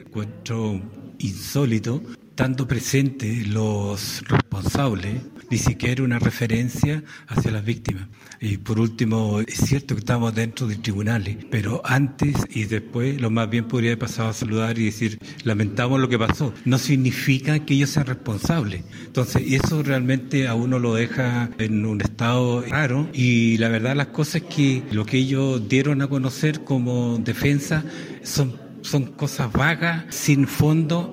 Encuentro insólito, estando presentes los responsables, ni siquiera una referencia hacia las víctimas. Y por último, es cierto que estamos dentro de tribunales, pero antes y después lo más bien podría haber pasado a saludar y decir, lamentamos lo que pasó. No significa que ellos sean responsables. Entonces, eso realmente a uno lo deja en un estado raro, y la verdad las cosas es que lo que ellos dieron a conocer como defensa son cosas vagas, sin fondo.